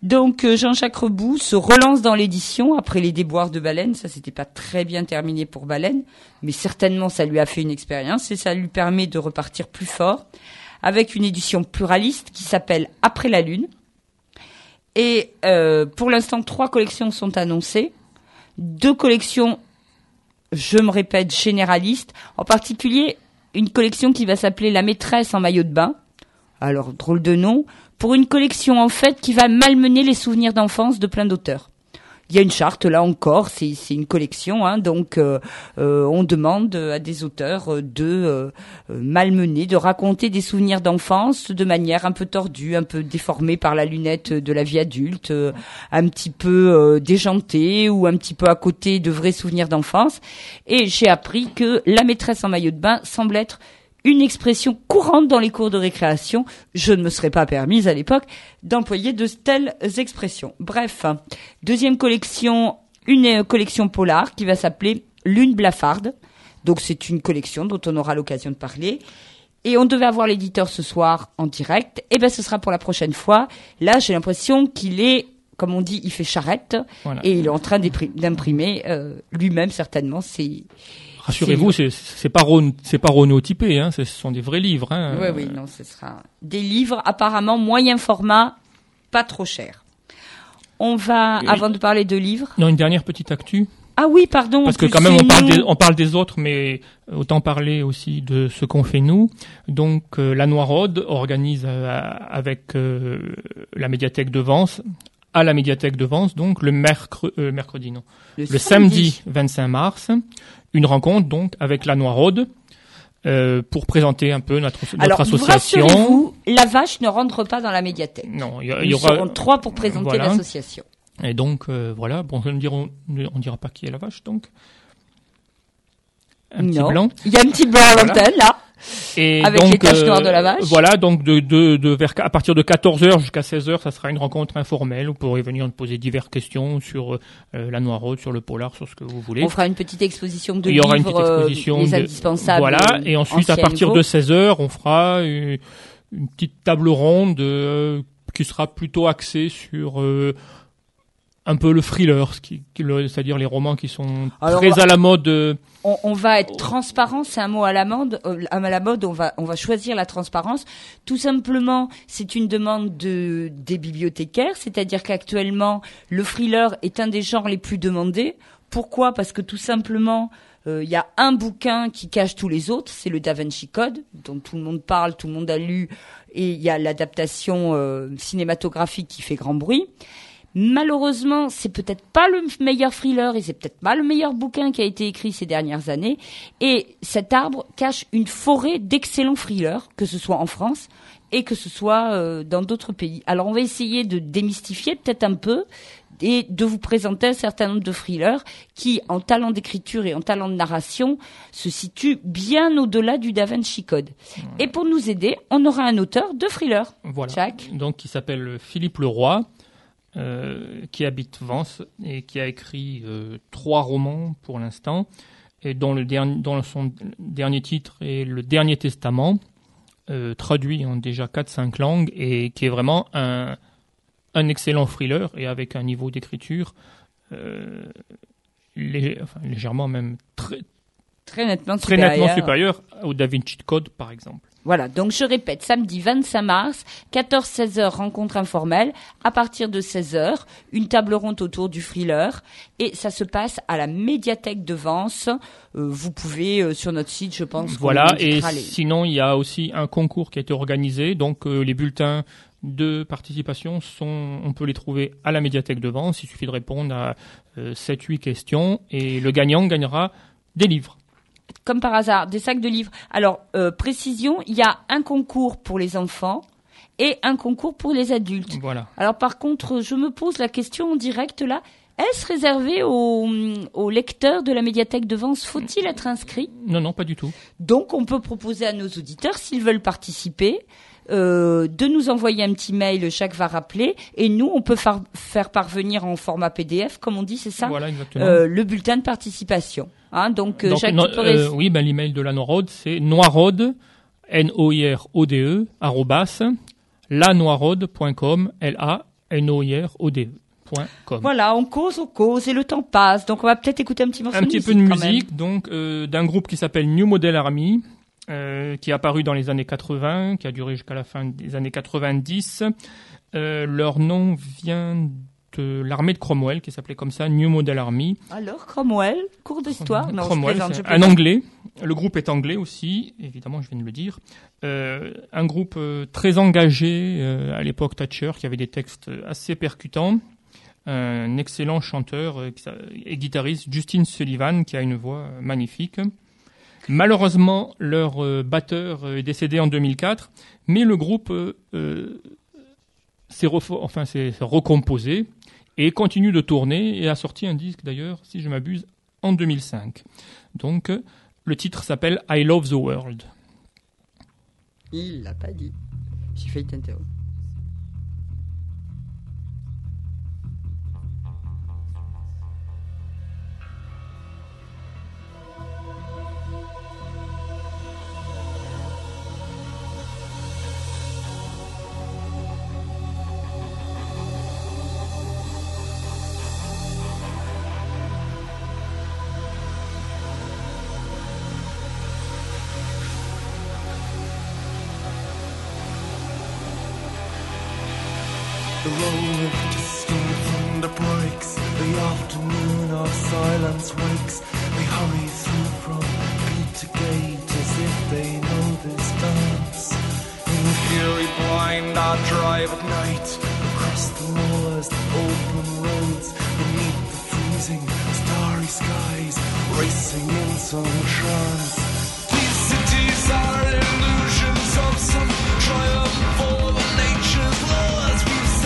Donc Jean-Jacques Reboux se relance dans l'édition après les déboires de Baleine. Ça, c'était pas très bien terminé pour Baleine, mais certainement ça lui a fait une expérience et ça lui permet de repartir plus fort avec une édition pluraliste qui s'appelle Après la Lune. Et pour l'instant, 3 collections sont annoncées. 2 collections, je me répète, généralistes. En particulier, une collection qui va s'appeler La maîtresse en maillot de bain. Alors, drôle de nom. Pour une collection, en fait, qui va malmener les souvenirs d'enfance de plein d'auteurs. Il y a une charte, là encore, c'est une collection, hein, donc on demande à des auteurs de malmener, de raconter des souvenirs d'enfance de manière un peu tordue, un peu déformée par la lunette de la vie adulte, un petit peu déjantée ou un petit peu à côté de vrais souvenirs d'enfance. Et j'ai appris que la maîtresse en maillot de bain semble être une expression courante dans les cours de récréation. Je ne me serais pas permise à l'époque d'employer de telles expressions. Bref, deuxième collection, une collection polar qui va s'appeler Lune blafarde. Donc c'est une collection dont on aura l'occasion de parler. Et on devait avoir l'éditeur ce soir en direct. Et ben ce sera pour la prochaine fois. Là, j'ai l'impression qu'il est, comme on dit, il fait charrette. Voilà. Et il est en train d'imprimer lui-même certainement. Rassurez-vous, c'est pas renaudtypé, hein, ce sont des vrais livres. Hein. Oui, non, ce sera des livres apparemment moyen format, pas trop cher. On va, avant de parler de livres... Non, une dernière petite actu. Ah oui, pardon. Parce que quand même, on parle des autres, mais autant parler aussi de ce qu'on fait nous. Donc, la Noiraude organise avec la médiathèque de Vence, à la médiathèque de Vence, donc le samedi 25 mars, une rencontre donc avec la Noiraude pour présenter un peu notre association. Rassurez-vous, la vache ne rentre pas dans la médiathèque. Non, il y aura 3 pour présenter l'association. Et donc voilà, bon, on dira pas qui est la vache donc. Petit blanc. Il y a un petit blanc à l'antenne là. Et avec donc, les taches noires de la vache. Voilà, donc à partir de 14h jusqu'à 16h, ça sera une rencontre informelle. Vous pourrez venir nous poser diverses questions sur la Noiraude, sur le polar, sur ce que vous voulez. On fera une petite exposition de livres, une petite exposition les indispensables. Voilà, et ensuite à partir de 16h, on fera une petite table ronde qui sera plutôt axée sur un peu le thriller, c'est-à-dire les romans qui sont très à la mode. On va être transparent, c'est un mot à la mode. On va choisir la transparence. Tout simplement, c'est une demande des bibliothécaires, c'est-à-dire qu'actuellement, le thriller est un des genres les plus demandés. Pourquoi ? Parce que tout simplement, il y a un bouquin qui cache tous les autres, c'est le Da Vinci Code, dont tout le monde parle, tout le monde a lu, et il y a l'adaptation cinématographique qui fait grand bruit. Malheureusement, c'est peut-être pas le meilleur thriller et c'est peut-être pas le meilleur bouquin qui a été écrit ces dernières années. Et cet arbre cache une forêt d'excellents thrillers, que ce soit en France et que ce soit dans d'autres pays. Alors on va essayer de démystifier peut-être un peu et de vous présenter un certain nombre de thrillers qui, en talent d'écriture et en talent de narration, se situent bien au-delà du Da Vinci Code. Et pour nous aider, on aura un auteur de thriller. Voilà. Jacques. Donc qui s'appelle Philippe Leroy. Qui habite Vence et qui a écrit 3 romans pour l'instant, et dont son dernier titre est Le Dernier Testament, traduit en déjà 4-5 langues, et qui est vraiment un excellent thriller, et avec un niveau d'écriture légèrement même très nettement supérieur au Da Vinci Code par exemple. Voilà, donc je répète, samedi 25 mars, 14-16h, rencontre informelle. À partir de 16h, une table ronde autour du thriller. Et ça se passe à la médiathèque de Vence. Vous pouvez, sur notre site, je pense. Voilà, et sinon, il y a aussi un concours qui a été organisé. Donc, les bulletins de participation on peut les trouver à la médiathèque de Vence. Il suffit de répondre à 7-8 questions. Et le gagnant gagnera des livres. Comme par hasard, des sacs de livres. Alors, précision, il y a un concours pour les enfants et un concours pour les adultes. Voilà. Alors, par contre, je me pose la question en direct là. Est-ce réservé aux lecteurs de la médiathèque de Vence ? Faut-il être inscrit ? Non, pas du tout. Donc, on peut proposer à nos auditeurs, s'ils veulent participer, de nous envoyer un petit mail, Jacques va rappeler, et nous, on peut faire parvenir en format PDF, comme on dit, c'est ça ? Voilà, exactement. Le bulletin de participation. Hein, donc Jacques, tu peux oui, l'email de la Noiraude, c'est noiraude, noirode, @lanoiraude.com, noirode.com. Voilà, on cause et le temps passe. Donc on va peut-être écouter un petit morceau de musique. Un petit peu de musique, donc d'un groupe qui s'appelle New Model Army, qui est apparu dans les années 80, qui a duré jusqu'à la fin des années 90. Leur nom vient de l'armée de Cromwell, qui s'appelait comme ça, New Model Army. Alors, Cromwell, cours d'histoire. Non, Cromwell, c'est un anglais. Le groupe est anglais aussi, évidemment, je viens de le dire. Un groupe très engagé à l'époque Thatcher, qui avait des textes assez percutants. Un excellent chanteur et guitariste, Justin Sullivan, qui a une voix magnifique. Malheureusement, leur batteur est décédé en 2004, mais le groupe s'est recomposé et continue de tourner et a sorti un disque d'ailleurs, si je m'abuse, en 2005. Donc, le titre s'appelle I Love the World. Il l'a pas dit. J'ai failli t'interrompre. The roll of distant thunder breaks. The afternoon of silence wakes. They hurry through from gate to gate as if they know this dance. In fury blind I drive at night across the moors, the open roads, beneath the freezing starry skies, racing in some trance. These cities are illusions of some triumph over nature's laws.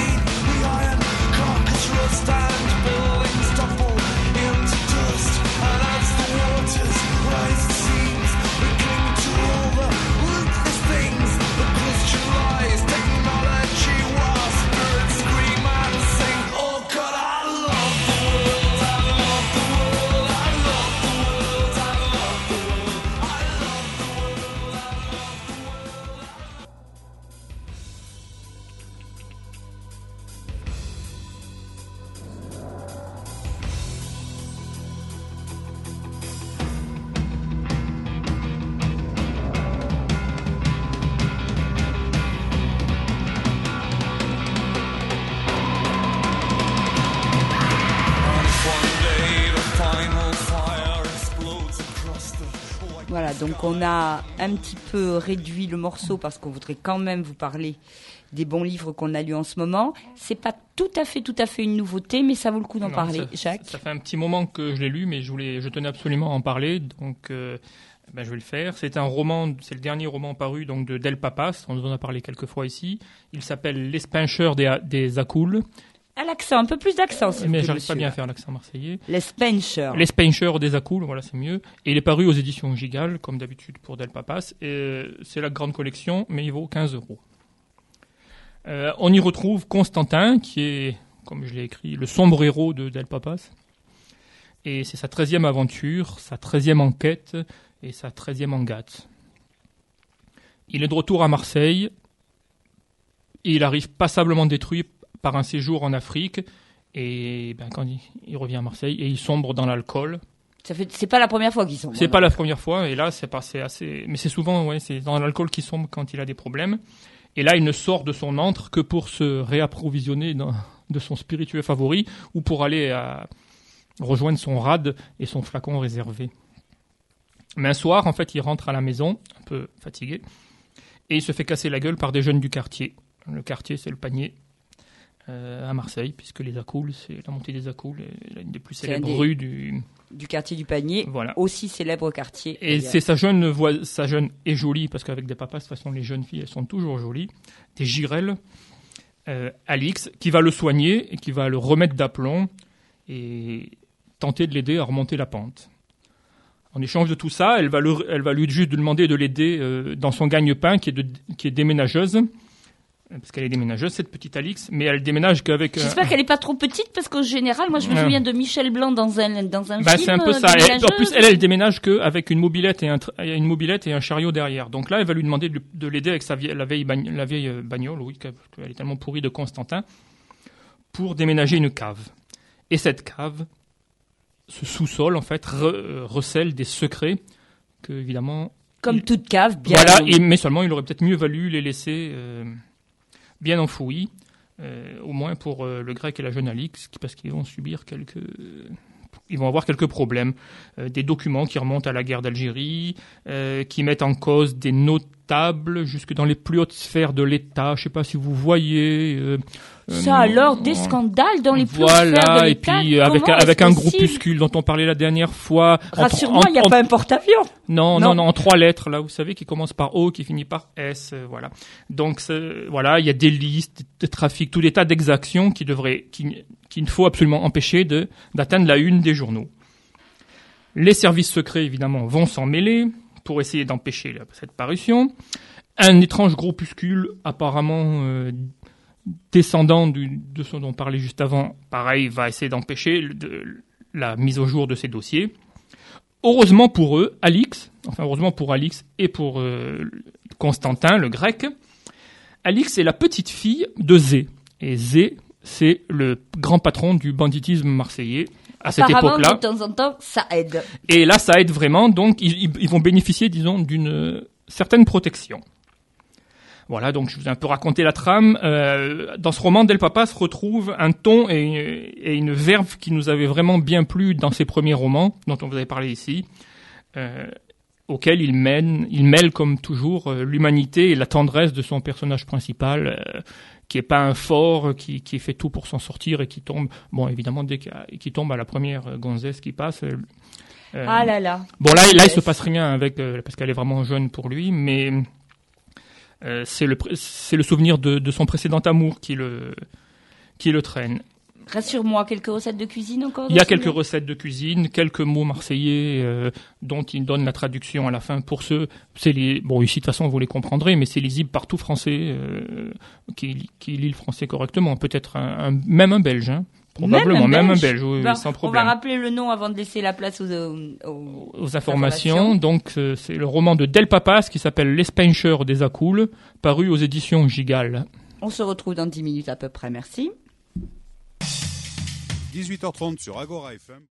Rust and buildings topple into dust, and as the waters rise, it seems we cling to all the ruthless things. The Christian lies, technology, while spirits scream and sing. Oh God, I love the world, I love the world, I love the world, I love the world, I love the world, I love the world. Voilà, donc on a un petit peu réduit le morceau parce qu'on voudrait quand même vous parler des bons livres qu'on a lus en ce moment. C'est pas tout à fait une nouveauté, mais ça vaut le coup d'en parler. Jacques. Ça fait un petit moment que je l'ai lu, mais je tenais absolument à en parler, donc je vais le faire. C'est un roman, c'est le dernier roman paru donc de Del Papas. On nous en a parlé quelques fois ici. Il s'appelle Les Spinchers des Acoules. À l'accent, un peu plus d'accent, s'il vous plaît, mais j'arrive monsieur. pas bien à faire l'accent marseillais. Les Spinchers. Les Spinchers des Acoules, voilà, c'est mieux. Et il est paru aux éditions Gigal, comme d'habitude pour Del Papas. Et c'est la grande collection, mais il vaut 15 €. On y retrouve Constantin, qui est, comme je l'ai écrit, le sombre héros de Del Papas. Et c'est sa 13e aventure, sa 13e enquête et sa 13e engate. Il est de retour à Marseille. Et il arrive passablement détruit par un séjour en Afrique, et quand il revient à Marseille, et il sombre dans l'alcool. C'est pas la première fois qu'il sombre. C'est pas la première fois, et là c'est assez, mais c'est souvent, c'est dans l'alcool qu'il sombre quand il a des problèmes. Et là, il ne sort de son antre que pour se réapprovisionner de son spiritueux favori, ou pour aller rejoindre son rad et son flacon réservé. Mais un soir, en fait, il rentre à la maison, un peu fatigué, et il se fait casser la gueule par des jeunes du quartier. Le quartier, c'est le Panier. À Marseille, puisque les Acoules, c'est la montée des Acoules, l'une des plus célèbres rues du quartier du Panier, voilà. Aussi célèbre quartier. Et c'est sa jeune est jolie, parce qu'avec des papas, de toute façon, les jeunes filles, elles sont toujours jolies, des girelles, Alix, qui va le soigner et qui va le remettre d'aplomb et tenter de l'aider à remonter la pente. En échange de tout ça, elle va lui juste demander de l'aider dans son gagne-pain, qui est déménageuse. Parce qu'elle est déménageuse, cette petite Alix, mais elle déménage qu'avec... J'espère qu'elle n'est pas trop petite, parce qu'en général, moi je me souviens de Michel Blanc dans un film. C'est un peu ça. En plus, elle déménage qu'avec une mobilette et un chariot derrière. Donc là, elle va lui demander de l'aider avec la vieille bagnole, oui, qu'elle est tellement pourrie de Constantin, pour déménager une cave. Et cette cave, ce sous-sol, en fait, recèle des secrets que, évidemment... Comme toute cave, bien... Voilà, mais seulement, il aurait peut-être mieux valu les laisser bien enfouis, au moins pour le grec et la jeune Alix, parce qu'ils vont subir ils vont avoir quelques problèmes. Des documents qui remontent à la guerre d'Algérie, qui mettent en cause des notables jusque dans les plus hautes sphères de l'État. Je ne sais pas si vous voyez... Ça alors, des scandales dans les plus hautes sphères de Voilà, et l'État. puis avec un groupuscule dont on parlait la dernière fois. Rassure-moi, il n'y a pas un porte-avions. Non, en 3 lettres, là, vous savez, qui commence par O, qui finit par S, voilà. Donc, voilà, il y a des listes de trafic, tout des tas d'exactions qu'il faut absolument empêcher d'atteindre la une des journaux. Les services secrets, évidemment, vont s'en mêler pour essayer d'empêcher cette parution. Un étrange groupuscule, apparemment descendant de ce dont on parlait juste avant, pareil, va essayer d'empêcher la mise au jour de ces dossiers. Heureusement pour Alix et pour Constantin, le grec, Alix est la petite fille de Zé. Et Zé, c'est le grand patron du banditisme marseillais à cette époque-là. De temps en temps, ça aide. Et là, ça aide vraiment, donc ils vont bénéficier, disons, d'une certaine protection. Voilà, donc je vous ai un peu raconté la trame. Dans ce roman, Del Papas retrouve un ton et une verve qui nous avaient vraiment bien plu dans ses premiers romans, dont on vous avait parlé ici, auquel il mêle comme toujours l'humanité et la tendresse de son personnage principal, qui est pas un fort, qui fait tout pour s'en sortir et qui tombe, bon évidemment qui tombe à la première gonzesse qui passe. Ah là là. Bon là il se passe rien avec parce qu'elle est vraiment jeune pour lui, mais c'est le souvenir de son précédent amour qui le traîne. Rassure-moi, quelques recettes de cuisine encore? Il y a quelques recettes de cuisine, quelques mots marseillais dont il donne la traduction à la fin. Pour ceux, ici de toute façon vous les comprendrez, mais c'est lisible par tout Français qui lit le français correctement. Peut-être même un Belge, hein. Probablement, même un Belge, oui, sans problème. On va rappeler le nom avant de laisser la place aux informations. Donc, c'est le roman de Del Papas qui s'appelle L'Espencher des Acoules, paru aux éditions Gigal. On se retrouve dans 10 minutes à peu près, merci. 18h30 sur Agora FM.